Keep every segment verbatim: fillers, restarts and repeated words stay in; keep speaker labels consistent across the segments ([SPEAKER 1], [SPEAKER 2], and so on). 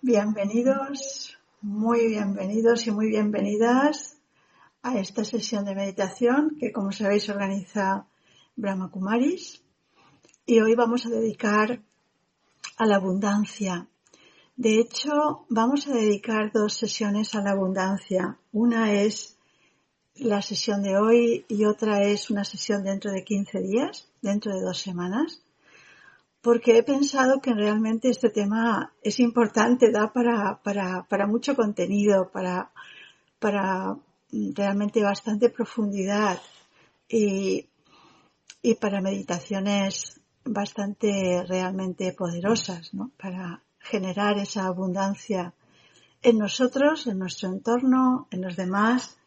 [SPEAKER 1] Bienvenidos, muy bienvenidos y muy bienvenidas a esta sesión de meditación que, como sabéis, organiza Brahma Kumaris. Y hoy vamos a dedicar a la abundancia. De hecho, vamos a dedicar dos sesiones a la abundancia. Una es la sesión de hoy y otra es una sesión dentro de quince días, dentro de dos semanas. Porque he pensado que realmente este tema es importante, da para, para, para mucho contenido, para, para realmente bastante profundidad y, y para meditaciones bastante realmente poderosas, ¿no? Para generar esa abundancia en nosotros, en nuestro entorno, en los demás.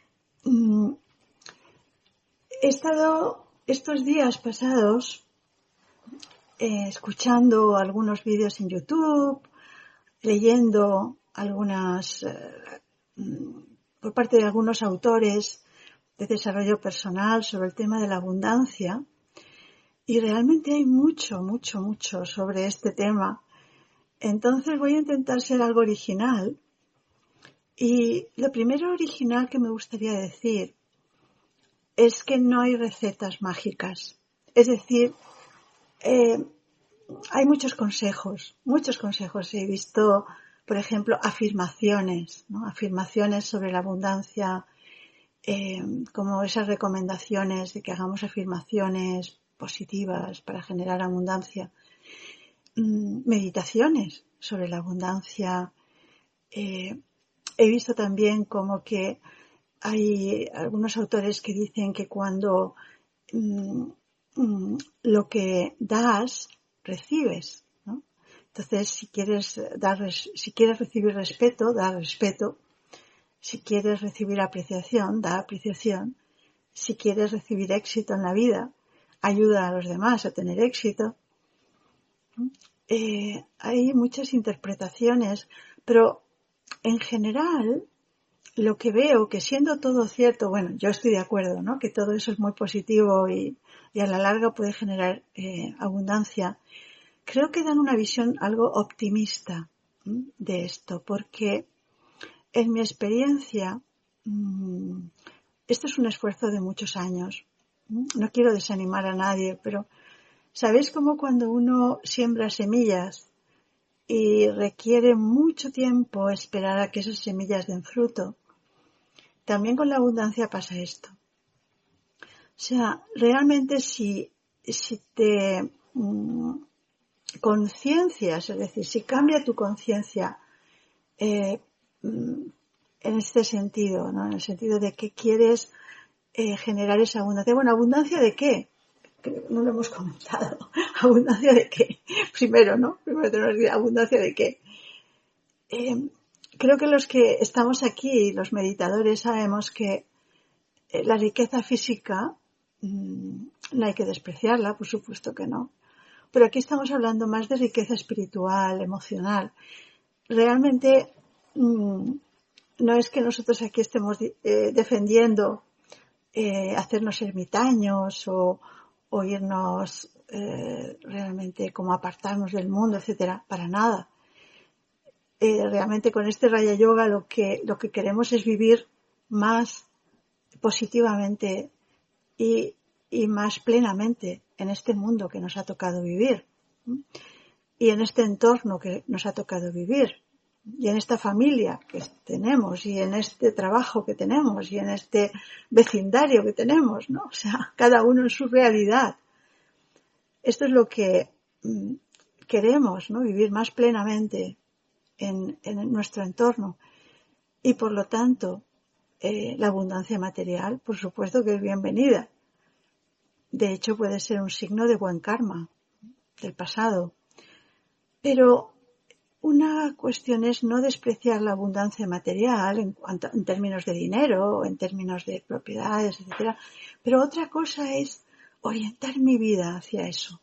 [SPEAKER 1] He estado estos días pasados Eh, escuchando algunos vídeos en YouTube, leyendo algunas, eh, por parte de algunos autores de desarrollo personal sobre el tema de la abundancia, y realmente hay mucho, mucho, mucho sobre este tema. Entonces voy a intentar ser algo original, y lo primero original que me gustaría decir es que no hay recetas mágicas. Es decir, eh, hay muchos consejos, muchos consejos. He visto, por ejemplo, afirmaciones, ¿no? Afirmaciones sobre la abundancia, eh, como esas recomendaciones de que hagamos afirmaciones positivas para generar abundancia. Mm, meditaciones sobre la abundancia. Eh, he visto también como que hay algunos autores que dicen que cuando mm, mm, lo que das, recibes, ¿no? Entonces, si quieres dar, si quieres recibir respeto, da respeto. Si quieres recibir apreciación, da apreciación. Si quieres recibir éxito en la vida, ayuda a los demás a tener éxito. Eh, hay muchas interpretaciones, pero en general lo que veo, que siendo todo cierto, bueno, yo estoy de acuerdo, ¿no? Que todo eso es muy positivo y, y a la larga puede generar eh, abundancia. Creo que dan una visión algo optimista, ¿m? De esto, porque en mi experiencia, mmm, esto es un esfuerzo de muchos años. ¿m? No quiero desanimar a nadie, pero ¿sabéis cómo cuando uno siembra semillas y requiere mucho tiempo esperar a que esas semillas den fruto? También con la abundancia pasa esto. O sea, realmente si, si te mmm, conciencias, es decir, si cambia tu conciencia eh, en este sentido, ¿no? En el sentido de que quieres eh, generar esa abundancia. Bueno, ¿abundancia de qué? Que no lo hemos comentado. ¿Abundancia de qué? Primero, ¿no? Primero tenemos que decir, ¿abundancia de qué? Eh, creo que los que estamos aquí, los meditadores, sabemos que eh, la riqueza física mmm, no hay que despreciarla, por supuesto que no. Pero aquí estamos hablando más de riqueza espiritual, emocional. Realmente mmm, no es que nosotros aquí estemos eh, defendiendo eh, hacernos ermitaños o, o irnos eh, realmente como apartarnos del mundo, etcétera, para nada. Eh, realmente con este Raya Yoga lo que, lo que queremos es vivir más positivamente y, y más plenamente en este mundo que nos ha tocado vivir y en este entorno que nos ha tocado vivir y en esta familia que tenemos y en este trabajo que tenemos y en este vecindario que tenemos, ¿no? O sea, cada uno en su realidad. Esto es lo que mm, queremos, ¿no? Vivir más plenamente en, en nuestro entorno y por lo tanto eh, la abundancia material, por supuesto que es bienvenida. De hecho, puede ser un signo de buen karma del pasado. Pero una cuestión es no despreciar la abundancia material en, cuanto, en términos de dinero, en términos de propiedades, etcétera. Pero otra cosa es orientar mi vida hacia eso.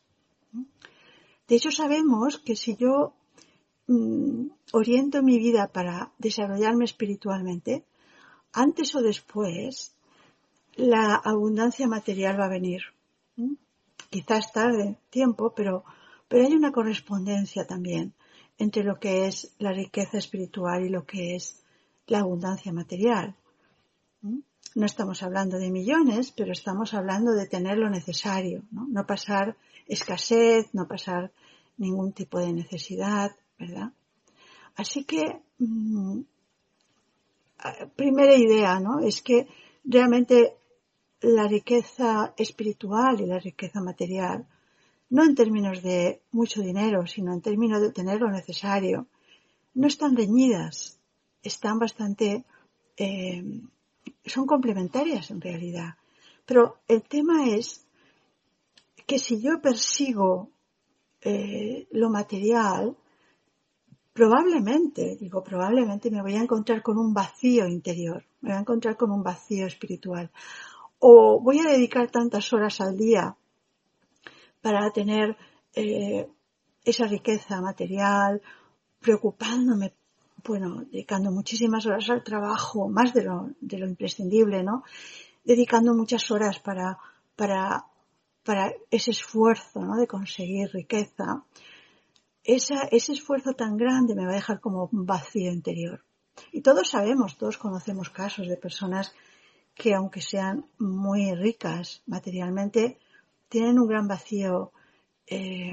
[SPEAKER 1] De hecho, sabemos que si yo mmm, oriento mi vida para desarrollarme espiritualmente, antes o después la abundancia material va a venir. ¿Mm? Quizás tarde tiempo, pero, pero hay una correspondencia también entre lo que es la riqueza espiritual y lo que es la abundancia material. No estamos hablando de millones, pero estamos hablando de tener lo necesario, ¿no? No pasar escasez, no pasar ningún tipo de necesidad, ¿verdad? Así que, mmm, primera idea, ¿no? Es que realmente la riqueza espiritual y la riqueza material, no en términos de mucho dinero, sino en términos de tener lo necesario, no están reñidas, están bastante, eh, son complementarias en realidad. Pero el tema es que si yo persigo eh, lo material, probablemente, digo probablemente, me voy a encontrar con un vacío interior, me voy a encontrar con un vacío espiritual. O voy a dedicar tantas horas al día para tener eh, esa riqueza material, preocupándome, bueno, dedicando muchísimas horas al trabajo, más de lo, de lo imprescindible, ¿no? Dedicando muchas horas para, para, para ese esfuerzo, ¿no? De conseguir riqueza. Esa, ese esfuerzo tan grande me va a dejar como un vacío interior. Y todos sabemos, todos conocemos casos de personas que, aunque sean muy ricas materialmente, tienen un gran vacío eh,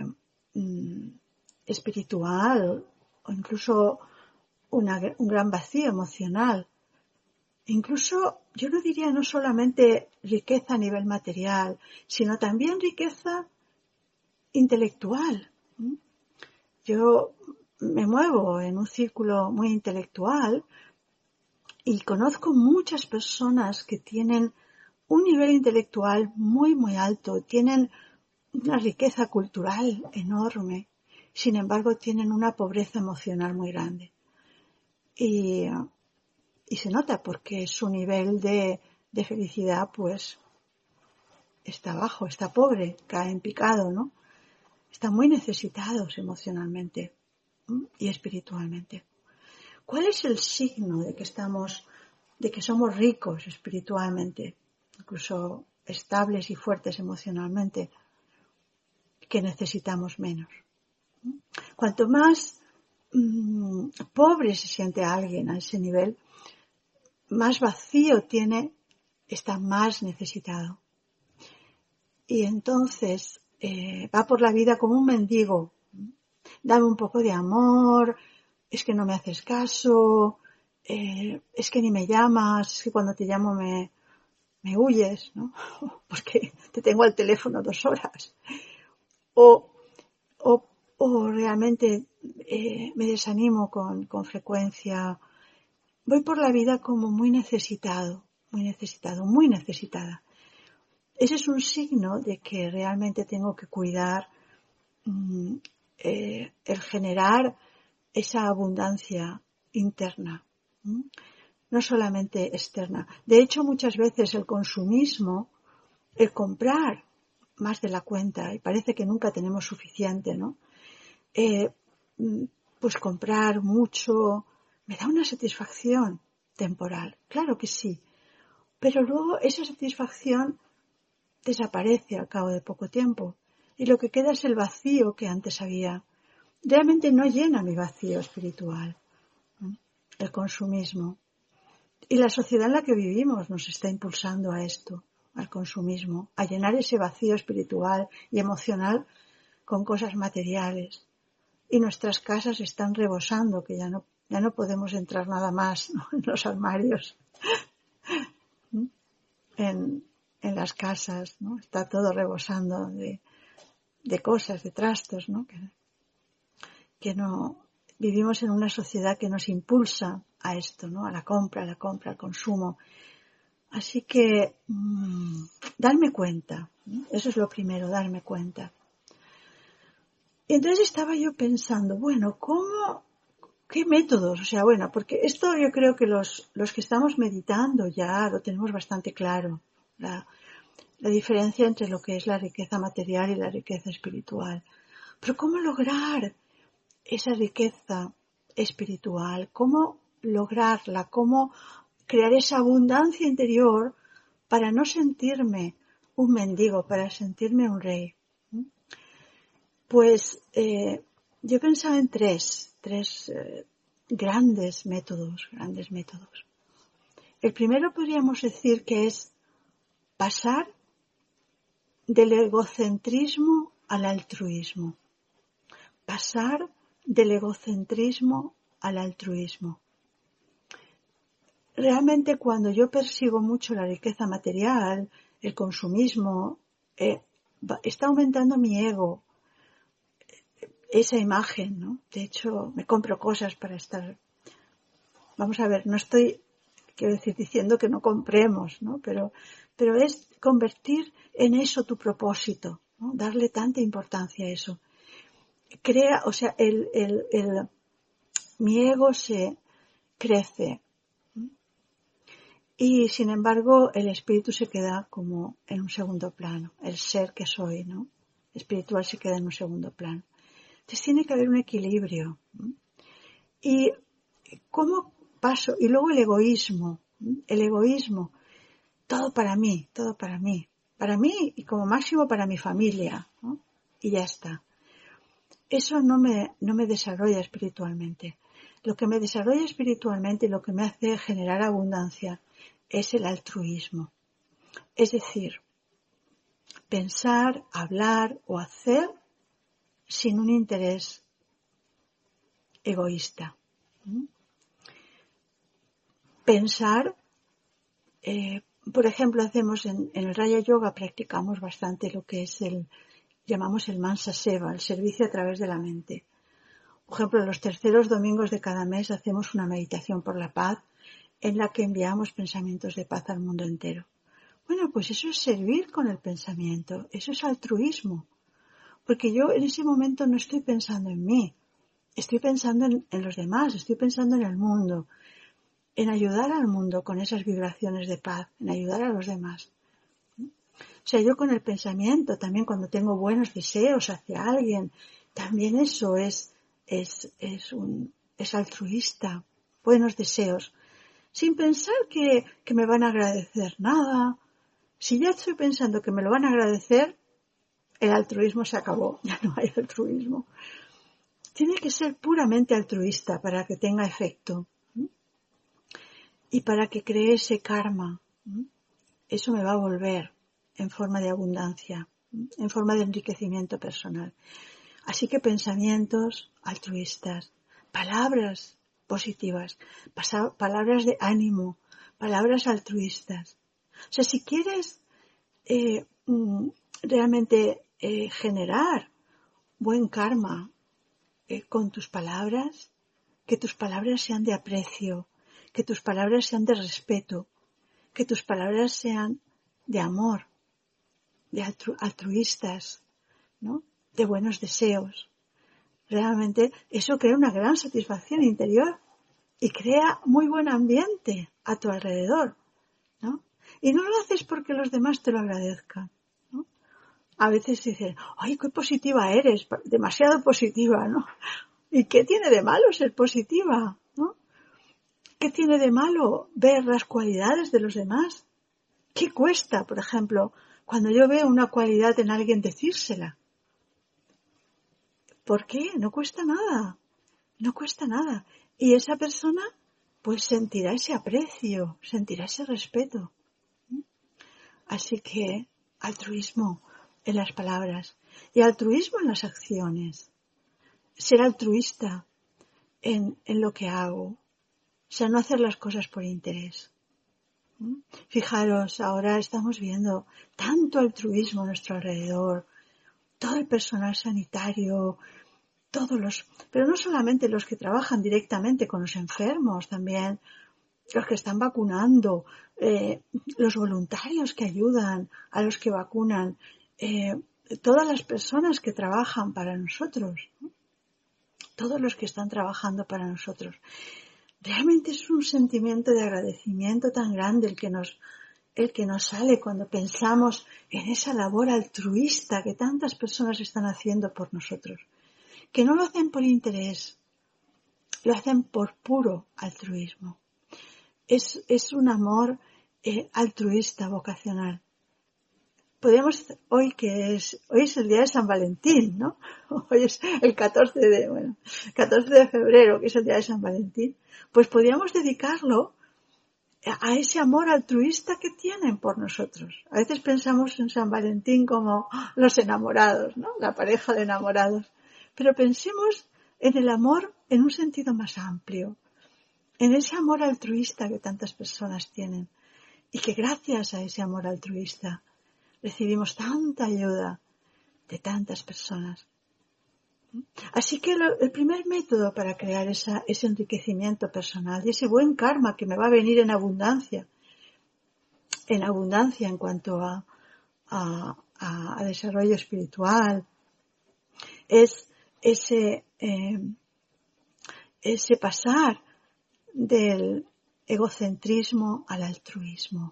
[SPEAKER 1] espiritual o incluso una, un gran vacío emocional. Incluso, yo no diría no solamente riqueza a nivel material, sino también riqueza intelectual. Yo me muevo en un círculo muy intelectual y conozco muchas personas que tienen un nivel intelectual muy, muy alto, tienen una riqueza cultural enorme, sin embargo tienen una pobreza emocional muy grande. Y, y se nota porque su nivel de, de felicidad pues está bajo, está pobre, cae en picado, ¿no? Están muy necesitados emocionalmente y espiritualmente. ¿Cuál es el signo de que estamos, de que somos ricos espiritualmente, incluso estables y fuertes emocionalmente, que necesitamos menos? Cuanto más mmm, pobre se siente alguien a ese nivel, más vacío tiene, está más necesitado. Y entonces eh, va por la vida como un mendigo. Dame un poco de amor, es que no me haces caso, eh, es que ni me llamas, es que cuando te llamo me, me huyes, ¿no? Porque te tengo al teléfono dos horas. O, o, o realmente eh, me desanimo con, con frecuencia. Voy por la vida como muy necesitado, muy necesitado, muy necesitada. Ese es un signo de que realmente tengo que cuidar mmm, eh, el generar esa abundancia interna, ¿m? No solamente externa. De hecho, muchas veces el consumismo, el comprar más de la cuenta, y parece que nunca tenemos suficiente, ¿no? Eh, pues comprar mucho me da una satisfacción temporal, claro que sí, pero luego esa satisfacción desaparece al cabo de poco tiempo y lo que queda es el vacío que antes había. Realmente no llena mi vacío espiritual, ¿no? El consumismo. Y la sociedad en la que vivimos nos está impulsando a esto, al consumismo, a llenar ese vacío espiritual y emocional con cosas materiales. Y nuestras casas están rebosando, que ya no, ya no podemos entrar nada más, ¿no? En los armarios, en, en las casas, ¿no? Está todo rebosando de, de cosas, de trastos, ¿no? Que, que no vivimos en una sociedad que nos impulsa a esto, ¿no? A la compra, a la compra, al consumo. Así que mmm, darme cuenta, ¿no? Eso es lo primero, darme cuenta. Y entonces estaba yo pensando, bueno, ¿cómo, qué métodos? O sea, bueno, porque esto yo creo que los, los que estamos meditando ya lo tenemos bastante claro, la, la diferencia entre lo que es la riqueza material y la riqueza espiritual. Pero ¿cómo lograr esa riqueza espiritual? ¿Cómo lograrla? ¿Cómo crear esa abundancia interior para no sentirme un mendigo, para sentirme un rey? Pues eh, yo pensaba en tres, tres eh, grandes métodos, grandes métodos. El primero podríamos decir que es pasar del egocentrismo al altruismo. Pasar del egocentrismo al altruismo. Realmente cuando yo persigo mucho la riqueza material, el consumismo, eh, está aumentando mi ego, esa imagen, ¿no? De hecho, me compro cosas para estar... Vamos a ver, no estoy, quiero decir, diciendo que no compremos, ¿no? Pero, pero es convertir en eso tu propósito, ¿no? Darle tanta importancia a eso. Crea, o sea, el, el, el, mi ego se crece. Y sin embargo, el espíritu se queda como en un segundo plano. El ser que soy, ¿no? Espiritual se queda en un segundo plano. Entonces tiene que haber un equilibrio. ¿Y cómo paso? Y luego el egoísmo. El egoísmo. Todo para mí, todo para mí. Para mí y como máximo para mi familia, ¿no? Y ya está. Eso no me, no me desarrolla espiritualmente. Lo que me desarrolla espiritualmente y lo que me hace generar abundancia es el altruismo. Es decir, pensar, hablar o hacer sin un interés egoísta. ¿Mm? Pensar, eh, por ejemplo, hacemos en, en el Raya Yoga, practicamos bastante lo que es el, llamamos el Mansa Seva, el servicio a través de la mente. Por ejemplo, los terceros domingos de cada mes hacemos una meditación por la paz en la que enviamos pensamientos de paz al mundo entero. Bueno, pues eso es servir con el pensamiento, eso es altruismo, porque yo en ese momento no estoy pensando en mí, estoy pensando en, en los demás, estoy pensando en el mundo, en ayudar al mundo con esas vibraciones de paz, en ayudar a los demás. O sea, yo con el pensamiento, también cuando tengo buenos deseos hacia alguien, también eso es, es, es, un, es altruista, buenos deseos, sin pensar que, que me van a agradecer nada. Si ya estoy pensando que me lo van a agradecer, el altruismo se acabó, ya no hay altruismo. Tiene que ser puramente altruista para que tenga efecto, ¿sí? Y para que cree ese karma. ¿Sí? Eso me va a volver en forma de abundancia, ¿sí? En forma de enriquecimiento personal. Así que pensamientos altruistas, palabras positivas, palabras de ánimo, palabras altruistas. O sea, si quieres eh, realmente eh, generar buen karma eh, con tus palabras, que tus palabras sean de aprecio, que tus palabras sean de respeto, que tus palabras sean de amor, de altru altruistas, ¿no? De buenos deseos. Realmente eso crea una gran satisfacción interior y crea muy buen ambiente a tu alrededor, ¿no? Y no lo haces porque los demás te lo agradezcan, ¿no? A veces dicen, ¡ay, qué positiva eres! Demasiado positiva, ¿no? ¿Y qué tiene de malo ser positiva, ¿no? ¿Qué tiene de malo ver las cualidades de los demás? ¿Qué cuesta, por ejemplo, cuando yo veo una cualidad en alguien decírsela? ¿Por qué? No cuesta nada, no cuesta nada. Y esa persona pues sentirá ese aprecio, sentirá ese respeto. Así que altruismo en las palabras y altruismo en las acciones. Ser altruista en, en lo que hago. O sea, no hacer las cosas por interés. Fijaros, ahora estamos viendo tanto altruismo a nuestro alrededor. Todo el personal sanitario, todos los, pero no solamente los que trabajan directamente con los enfermos, también los que están vacunando, eh, los voluntarios que ayudan a los que vacunan, eh, todas las personas que trabajan para nosotros, ¿no? Todos los que están trabajando para nosotros. Realmente es un sentimiento de agradecimiento tan grande el que nos, el que nos sale cuando pensamos en esa labor altruista que tantas personas están haciendo por nosotros. Que no lo hacen por interés, lo hacen por puro altruismo. Es, es un amor eh, altruista, vocacional. podemos, hoy que es, hoy es el día de San Valentín, ¿no? Hoy es el catorce de, bueno, catorce de febrero, que es el día de San Valentín, pues podríamos dedicarlo a ese amor altruista que tienen por nosotros. A veces pensamos en San Valentín como los enamorados, ¿no? La pareja de enamorados. Pero pensemos en el amor en un sentido más amplio, en ese amor altruista que tantas personas tienen y que gracias a ese amor altruista recibimos tanta ayuda de tantas personas. Así que lo, el primer método para crear esa, ese enriquecimiento personal y ese buen karma que me va a venir en abundancia, en abundancia en cuanto a, a, a, a desarrollo espiritual, es ese, eh, ese pasar del egocentrismo al altruismo.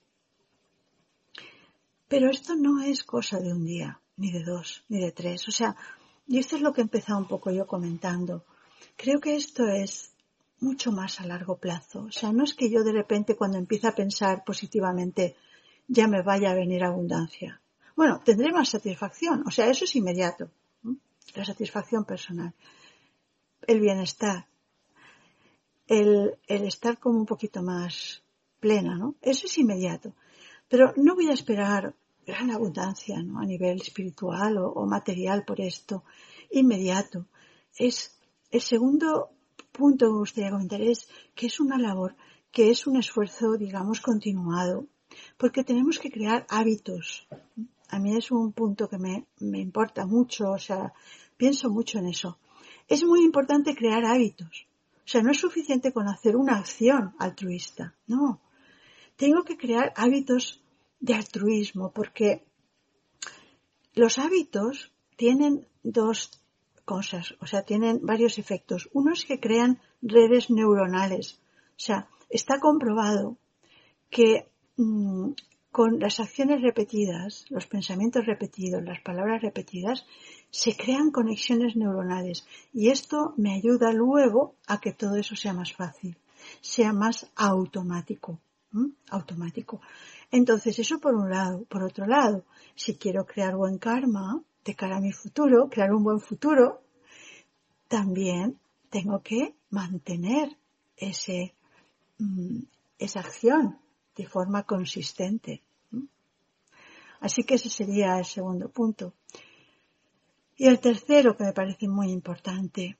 [SPEAKER 1] Pero esto no es cosa de un día, ni de dos, ni de tres. O sea, y esto es lo que he empezado un poco yo comentando. Creo que esto es mucho más a largo plazo. O sea, no es que yo de repente cuando empiece a pensar positivamente ya me vaya a venir abundancia. Bueno, tendré más satisfacción. O sea, eso es inmediato. ¿no? La satisfacción personal. El bienestar. El, el estar como un poquito más plena, ¿no? Eso es inmediato. Pero no voy a esperar gran abundancia, ¿no? A nivel espiritual o, o material por esto. Inmediato. Es el segundo punto que me gustaría comentar es que es una labor, que es un esfuerzo, digamos, continuado. Porque tenemos que crear hábitos. A mí es un punto que me, me importa mucho, o sea, pienso mucho en eso. Es muy importante crear hábitos. O sea, no es suficiente con hacer una acción altruista, no. Tengo que crear hábitos de altruismo porque los hábitos tienen dos cosas, o sea, tienen varios efectos. Uno es que crean redes neuronales. O sea, está comprobado que mmm, con las acciones repetidas, los pensamientos repetidos, las palabras repetidas, se crean conexiones neuronales y esto me ayuda luego a que todo eso sea más fácil, sea más automático. ¿Mm? Automático. Entonces, eso por un lado. Por otro lado, si quiero crear buen karma de cara a mi futuro, crear un buen futuro, también tengo que mantener ese, mmm, esa acción de forma consistente. Así que ese sería el segundo punto. Y el tercero, que me parece muy importante,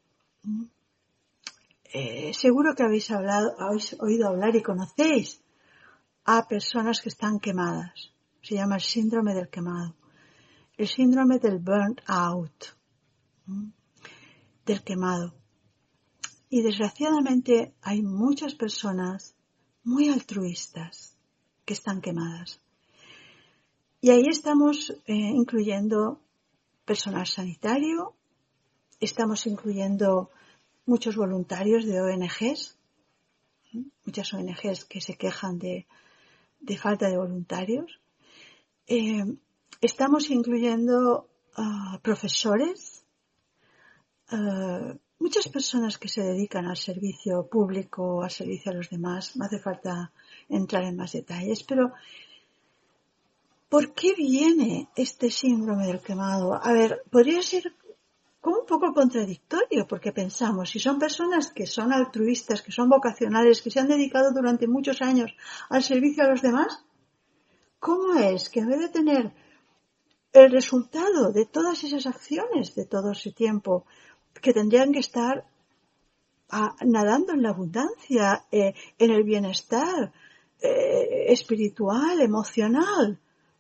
[SPEAKER 1] eh, seguro que habéis hablado, habéis oído hablar y conocéis a personas que están quemadas. Se llama el síndrome del quemado. El síndrome del burnt out. ¿Mm? Del quemado. Y desgraciadamente hay muchas personas muy altruistas que están quemadas. Y ahí estamos eh, incluyendo personal sanitario, estamos incluyendo muchos voluntarios de O N Ges, muchas O N Ges que se quejan de, de falta de voluntarios. Eh, estamos incluyendo uh, profesores, uh, muchas personas que se dedican al servicio público, al servicio a los demás. No hace falta entrar en más detalles, pero ¿por qué viene este síndrome del quemado? A ver, podría ser como un poco contradictorio, porque pensamos, si son personas que son altruistas, que son vocacionales, que se han dedicado durante muchos años al servicio a los demás, ¿cómo es que en vez de tener el resultado de todas esas acciones, de todo ese tiempo, que tendrían que estar a, nadando en la abundancia, eh, en el bienestar eh, espiritual, emocional,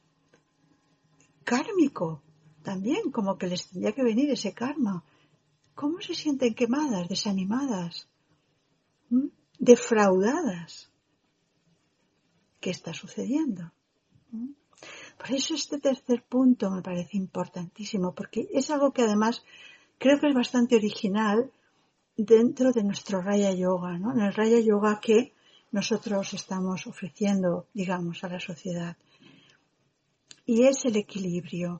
[SPEAKER 1] kármico, también, como que les tendría que venir ese karma? ¿Cómo se sienten quemadas, desanimadas, ¿Mm? defraudadas? ¿Qué está sucediendo? ¿Mm? Por eso este tercer punto me parece importantísimo, porque es algo que además creo que es bastante original dentro de nuestro Raya Yoga, ¿no? En el Raya Yoga que nosotros estamos ofreciendo, digamos, a la sociedad. Y es el equilibrio.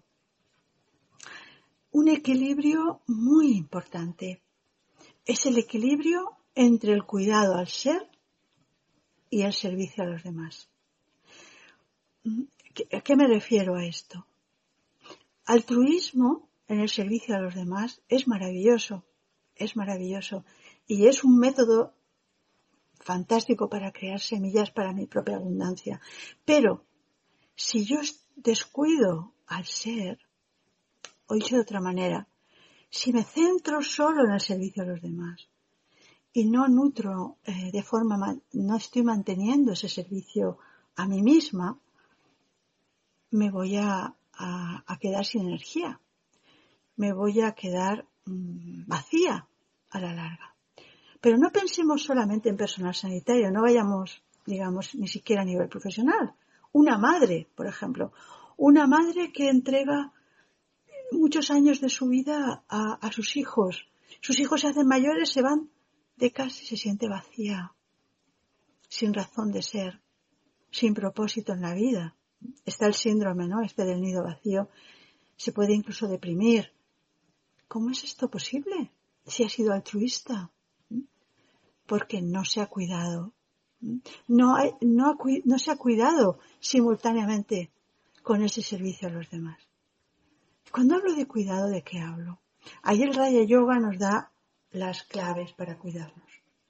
[SPEAKER 1] Un equilibrio muy importante. Es el equilibrio entre el cuidado al ser y el servicio a los demás. ¿A qué me refiero a esto? Altruismo en el servicio a los demás es maravilloso, es maravilloso y es un método fantástico para crear semillas para mi propia abundancia. Pero si yo descuido al ser, o dicho de otra manera, si me centro solo en el servicio a los demás y no nutro eh, de forma, no estoy manteniendo ese servicio a mí misma, me voy a, a, a quedar sin energía, me voy a quedar mmm, vacía a la larga. Pero no pensemos solamente en personal sanitario, no vayamos, digamos, ni siquiera a nivel profesional. Una madre, por ejemplo, una madre que entrega muchos años de su vida a, a sus hijos. Sus hijos se hacen mayores, se van de casa y se siente vacía, sin razón de ser, sin propósito en la vida. Está el síndrome, ¿no? Este del nido vacío. Se puede incluso deprimir. ¿Cómo es esto posible? Si ha sido altruista. Porque no se ha cuidado. No, hay, no, ha, no se ha cuidado simultáneamente con ese servicio a los demás. Cuando hablo de cuidado, ¿de qué hablo? Ahí el Raya Yoga nos da las claves para cuidarnos.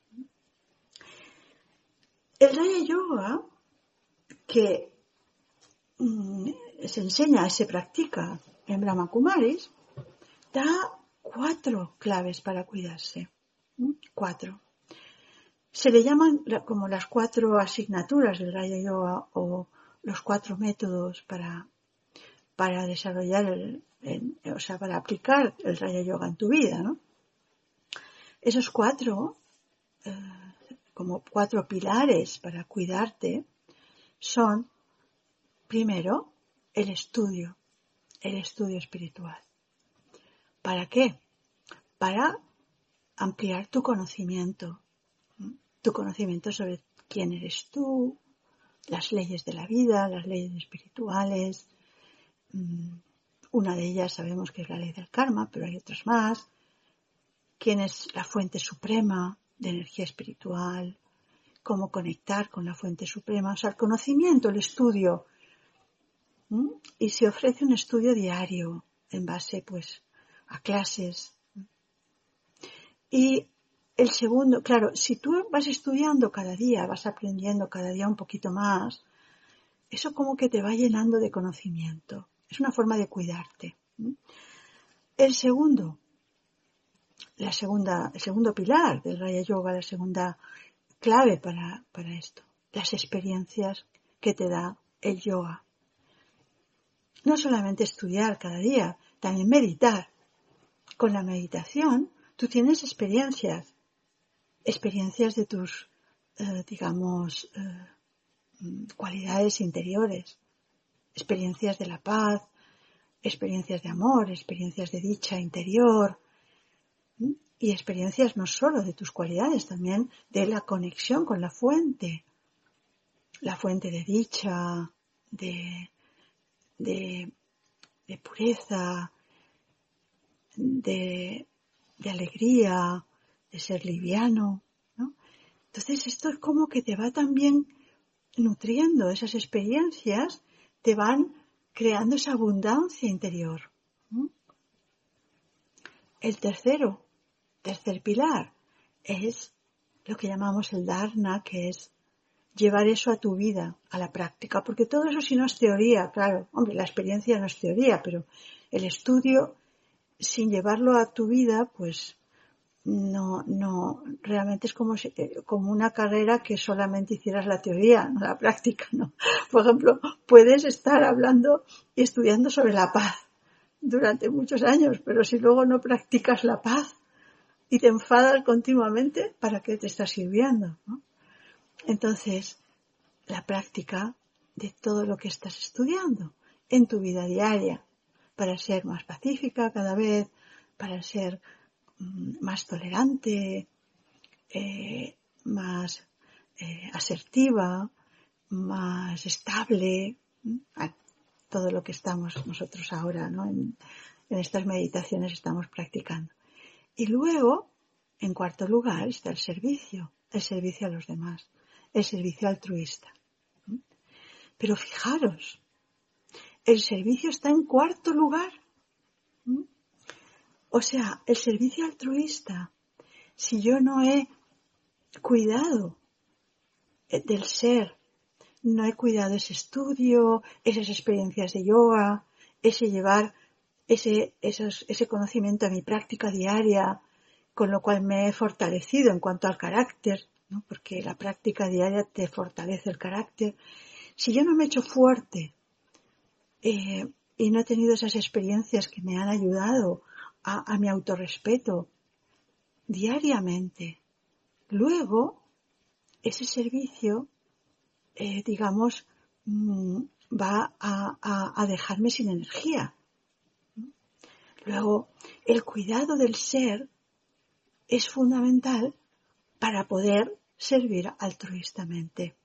[SPEAKER 1] El Raya Yoga, que mmm, se enseña y se practica en Brahma Kumaris, da cuatro claves para cuidarse. ¿Mm? Cuatro. Se le llaman como las cuatro asignaturas del Raya Yoga o los cuatro métodos para, para desarrollar, el, el, o sea, para aplicar el Raya Yoga en tu vida, ¿no? Esos cuatro, eh, como cuatro pilares para cuidarte, son, primero, el estudio, el estudio espiritual. ¿Para qué? Para ampliar tu conocimiento. Tu conocimiento sobre quién eres tú, las leyes de la vida, las leyes espirituales. Una de ellas sabemos que es la ley del karma, pero hay otras más. Quién es la fuente suprema de energía espiritual, cómo conectar con la fuente suprema. O sea, el conocimiento, el estudio. ¿Mm? Y se ofrece un estudio diario en base, pues, a clases. Y el segundo, claro, si tú vas estudiando cada día, vas aprendiendo cada día un poquito más, eso como que te va llenando de conocimiento. Es una forma de cuidarte. El segundo, la segunda, el segundo pilar del Raya Yoga, la segunda clave para, para esto, las experiencias que te da el yoga. No solamente estudiar cada día, también meditar. Con la meditación, tú tienes experiencias. experiencias de tus, eh, digamos, eh, cualidades interiores, experiencias de la paz, experiencias de amor, experiencias de dicha interior, ¿sí? Y experiencias no solo de tus cualidades, también de la conexión con la fuente, la fuente de dicha, de, de, de pureza, de, de alegría, de ser liviano, ¿no? Entonces esto es como que te va también nutriendo, esas experiencias te van creando esa abundancia interior. ¿Mm? El tercero, tercer pilar, es lo que llamamos el dharana, que es llevar eso a tu vida, a la práctica, porque todo eso si no es teoría, claro, hombre, la experiencia no es teoría, pero el estudio sin llevarlo a tu vida, pues no, no, realmente es como, si, como una carrera que solamente hicieras la teoría, no la práctica, ¿no? Por ejemplo, puedes estar hablando y estudiando sobre la paz durante muchos años, pero si luego no practicas la paz y te enfadas continuamente, ¿para qué te está sirviendo, ¿no? Entonces, la práctica de todo lo que estás estudiando en tu vida diaria, para ser más pacífica cada vez, para ser más tolerante, eh, más eh, asertiva, más estable, ¿eh? Todo lo que estamos nosotros ahora, ¿no? En, en estas meditaciones estamos practicando. Y luego, en cuarto lugar, está el servicio, el servicio a los demás, el servicio altruista. ¿Eh? Pero fijaros, el servicio está en cuarto lugar. ¿Mm? O sea, el servicio altruista, si yo no he cuidado del ser, no he cuidado ese estudio, esas experiencias de yoga, ese llevar ese, esos, ese conocimiento a mi práctica diaria, con lo cual me he fortalecido en cuanto al carácter, ¿no? Porque la práctica diaria te fortalece el carácter. Si yo no me he hecho fuerte eh, y no he tenido esas experiencias que me han ayudado a, a mi autorrespeto diariamente, luego ese servicio, eh, digamos, mmm, va a, a, a dejarme sin energía. Luego, el cuidado del ser es fundamental para poder servir altruistamente.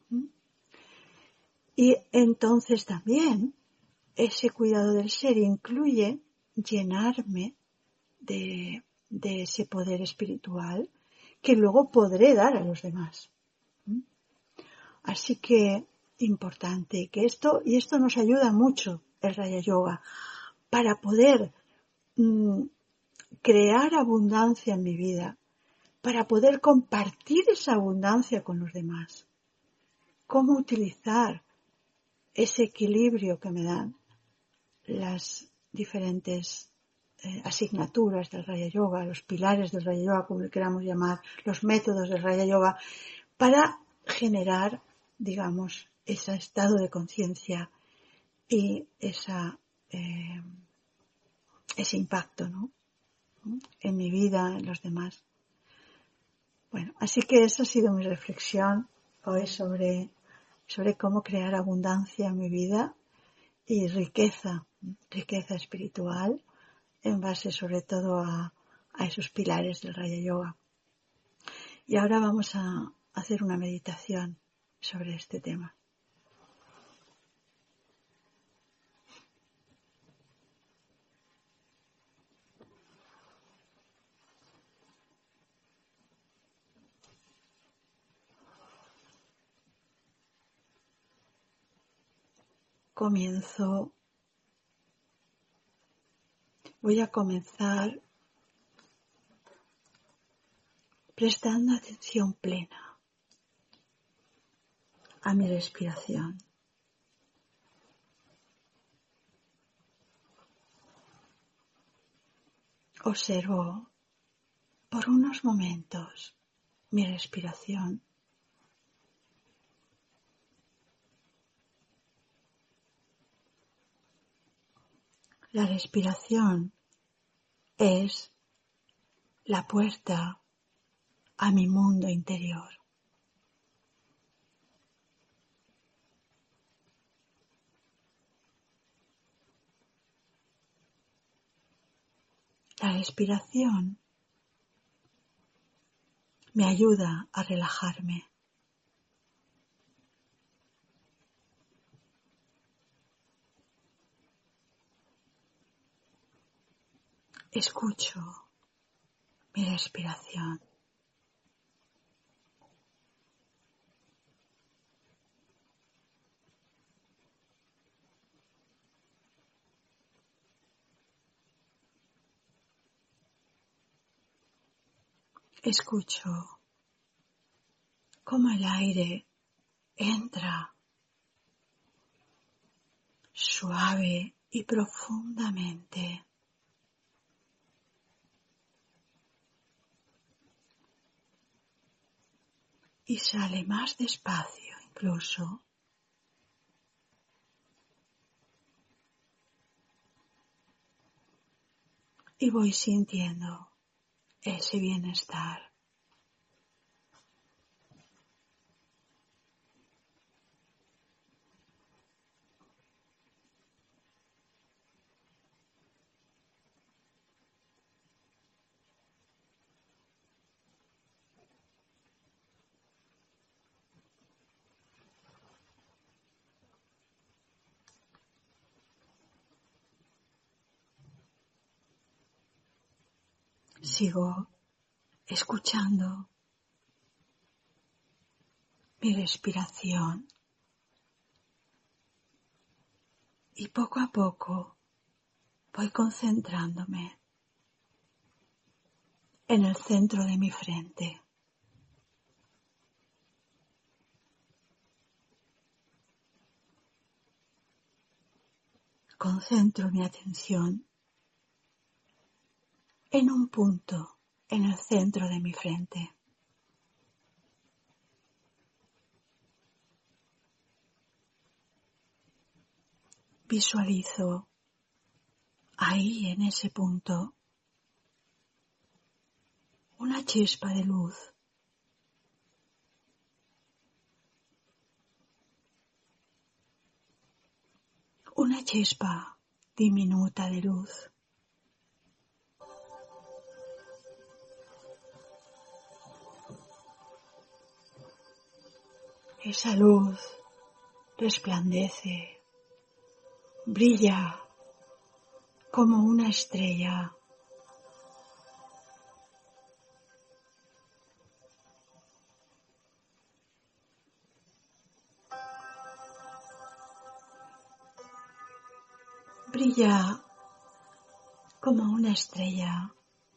[SPEAKER 1] Y entonces también ese cuidado del ser incluye llenarme de, de ese poder espiritual que luego podré dar a los demás. Así que importante que esto, y esto nos ayuda mucho el Raya Yoga, para poder mmm, crear abundancia en mi vida, para poder compartir esa abundancia con los demás. Cómo utilizar ese equilibrio que me dan las diferentes eh, asignaturas del Raya Yoga, los pilares del Raya Yoga, como le queramos llamar, los métodos del Raya Yoga, para generar, digamos, ese estado de conciencia y esa, eh, ese impacto, ¿no? En mi vida, en los demás. Bueno, así que esa ha sido mi reflexión hoy sobre, sobre cómo crear abundancia en mi vida y riqueza, riqueza espiritual, en base sobre todo a, a esos pilares del Raya Yoga. Y ahora vamos a hacer una meditación sobre este tema. Comienzo, voy a comenzar prestando atención plena a mi respiración. Observo por unos momentos mi respiración. La respiración es la puerta a mi mundo interior. La respiración me ayuda a relajarme. Escucho mi respiración. Escucho cómo el aire entra suave y profundamente y sale más despacio incluso. Y voy sintiendo ese bienestar. Sigo escuchando mi respiración Y poco a poco voy concentrándome en el centro de mi frente. Concentro mi atención en un punto en el centro de mi frente. Visualizo ahí en ese punto una chispa de luz. Una chispa diminuta de luz. Esa luz resplandece, brilla como una estrella. Brilla como una estrella.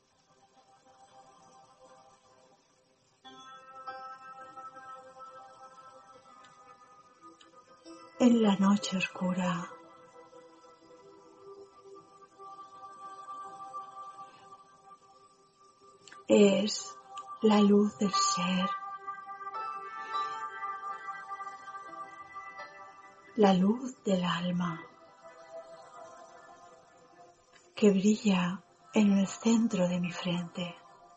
[SPEAKER 1] En la noche oscura. Es la luz del ser, la luz del alma, que brilla en el centro de mi frente.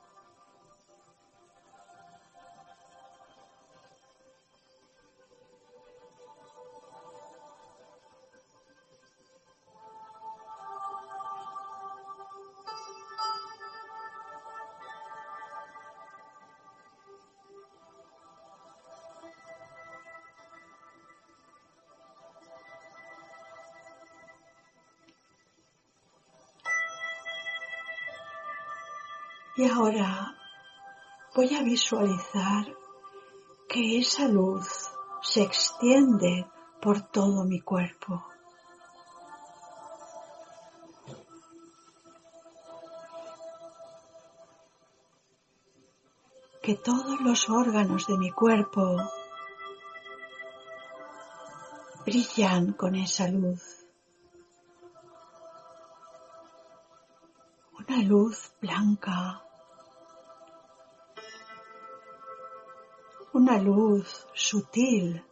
[SPEAKER 1] Y ahora voy a visualizar que esa luz se extiende por todo mi cuerpo. Que todos los órganos de mi cuerpo brillan con esa luz. Una luz blanca. Una luz sutil.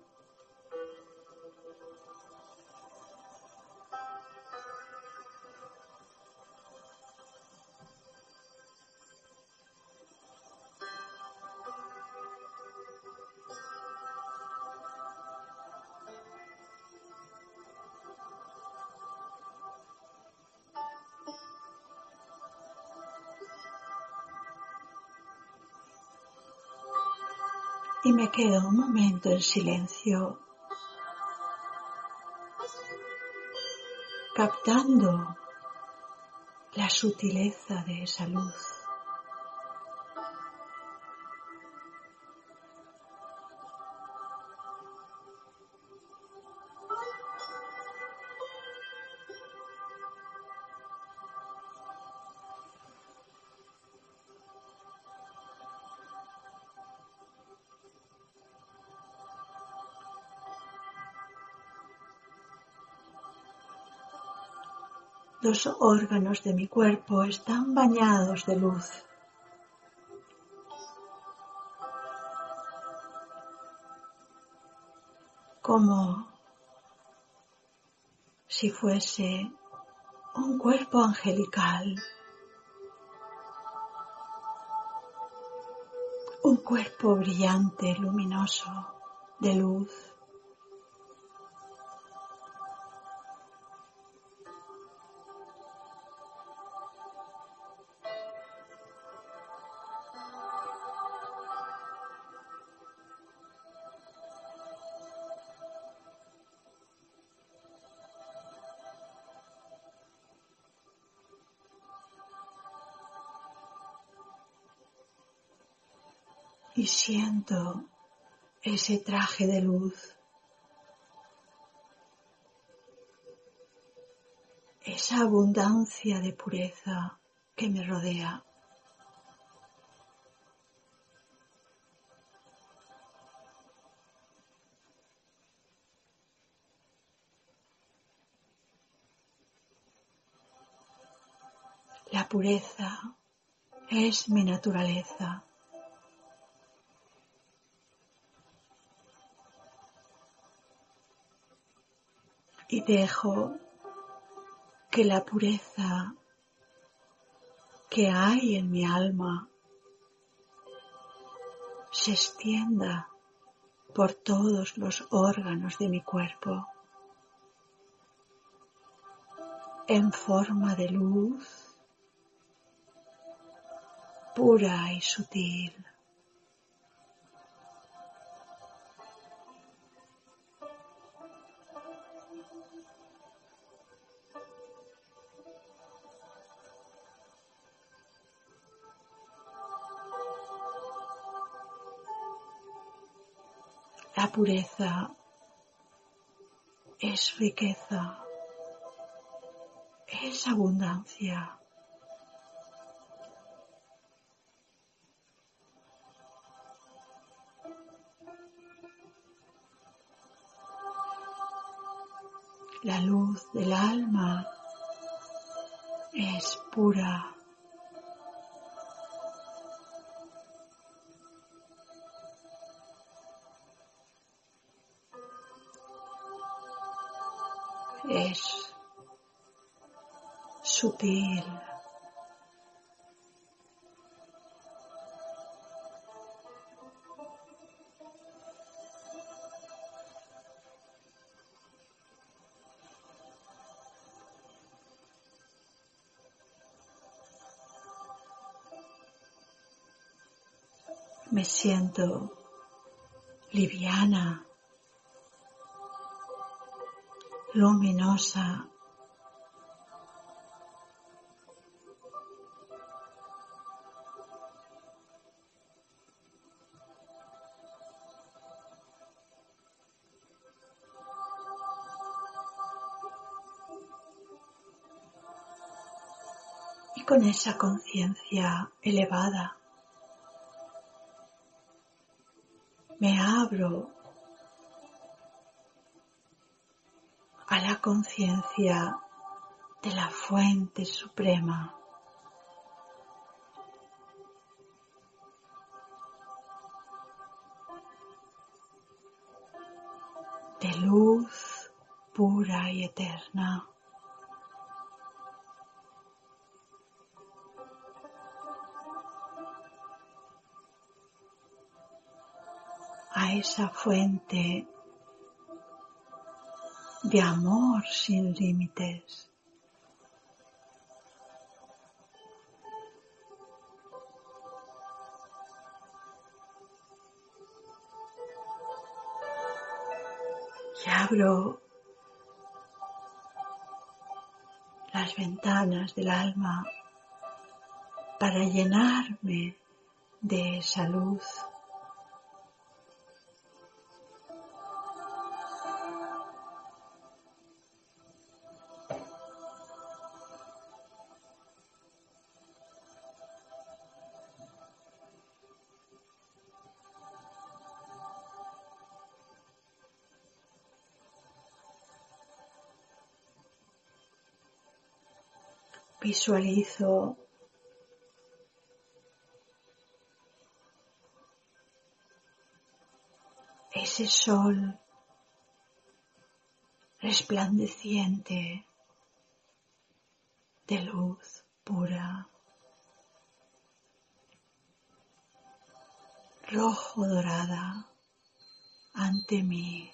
[SPEAKER 1] Y me quedo un momento en silencio, captando la sutileza de esa luz. Los órganos de mi cuerpo están bañados de luz. Como si fuese un cuerpo angelical, un cuerpo brillante, luminoso, de luz. Y siento ese traje de luz esa abundancia de pureza que me rodea. La pureza es mi naturaleza. Y dejo que la pureza que hay en mi alma se extienda por todos los órganos de mi cuerpo en forma de luz pura y sutil. La pureza es riqueza, es abundancia. La luz del alma es pura. Es sutil. Me siento liviana, luminosa. Y con esa conciencia elevada me abro a la conciencia de la fuente suprema. De luz pura y eterna. A esa fuente de amor sin límites. Y abro las ventanas del alma para llenarme de esa luz. Visualizo ese sol resplandeciente de luz pura, rojo dorada ante mí.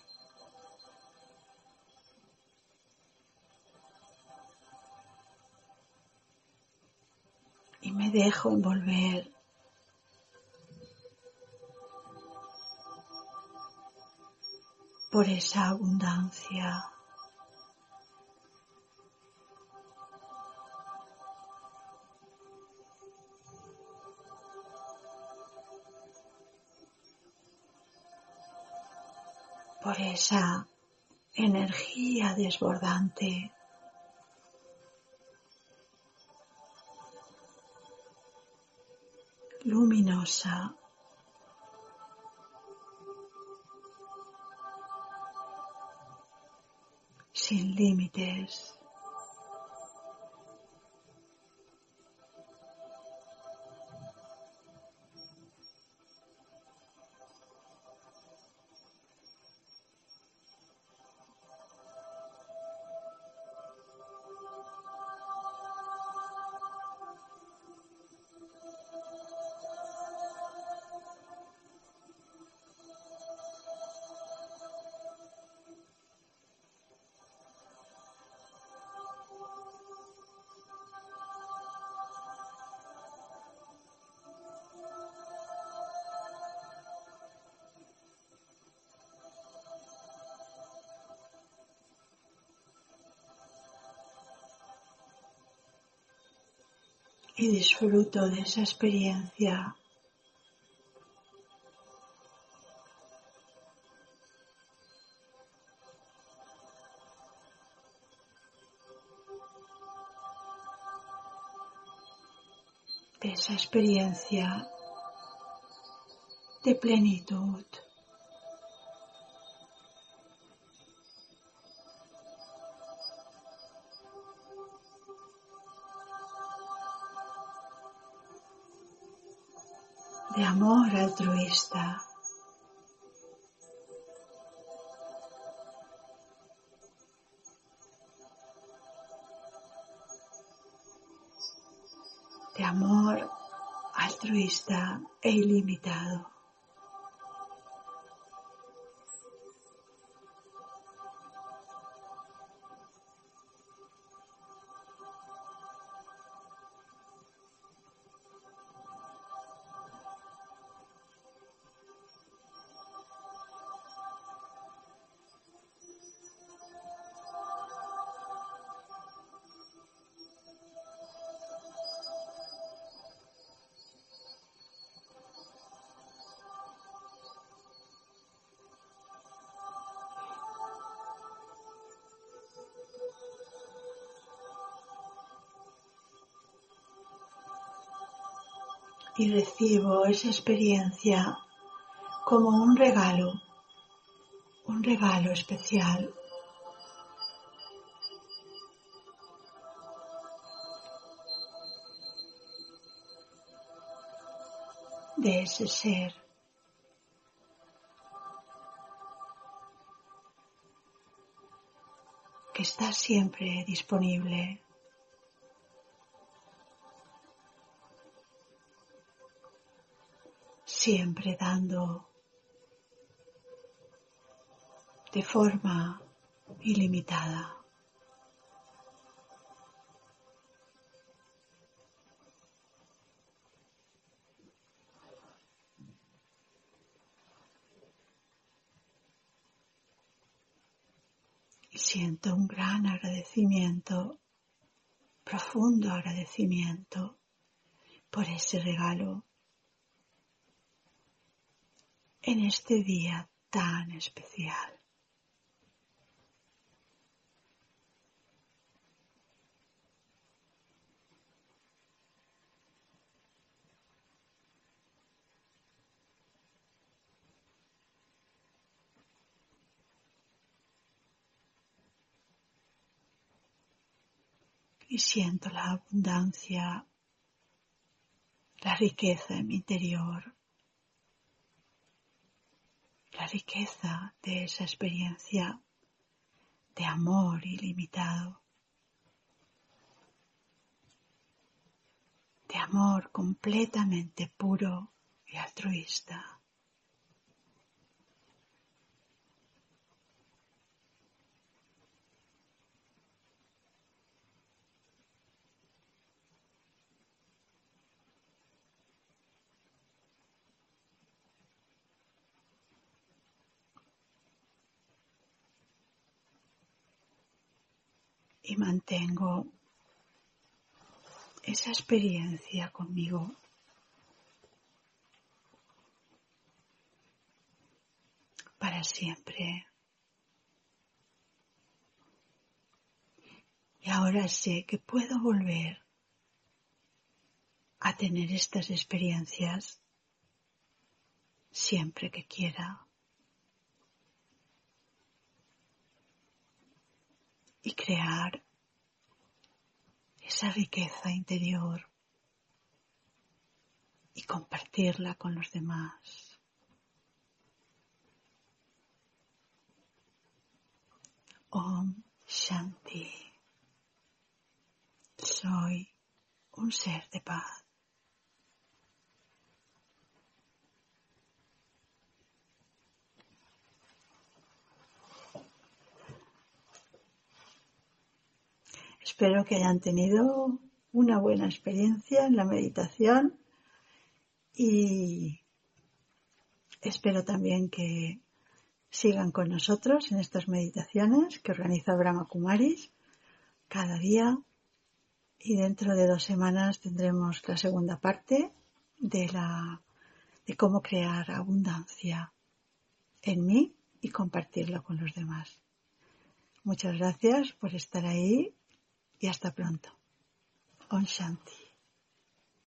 [SPEAKER 1] Y me dejo envolver por esa abundancia. Por esa energía desbordante. luminosa, sin límites. Y disfruto de esa experiencia. De esa experiencia de plenitud. De amor altruista. De amor altruista e ilimitado. Y recibo esa experiencia como un regalo, un regalo especial. De ese ser que está siempre disponible. Siempre dando de forma ilimitada. Y siento un gran agradecimiento, profundo agradecimiento por ese regalo en este día tan especial. Y siento la abundancia, la riqueza en mi interior, la riqueza de esa experiencia de amor ilimitado, de amor completamente puro y altruista. Y mantengo esa experiencia conmigo para siempre. Y ahora sé que puedo volver a tener estas experiencias siempre que quiera y crear esa riqueza interior y compartirla con los demás. Om Shanti. Soy un ser de paz. Espero que hayan tenido una buena experiencia en la meditación y espero también que sigan con nosotros en estas meditaciones que organiza Brahma Kumaris cada día, y dentro de dos semanas tendremos la segunda parte de la de cómo crear abundancia en mí y compartirlo con los demás. Muchas gracias por estar ahí y hasta pronto. Om Shanti.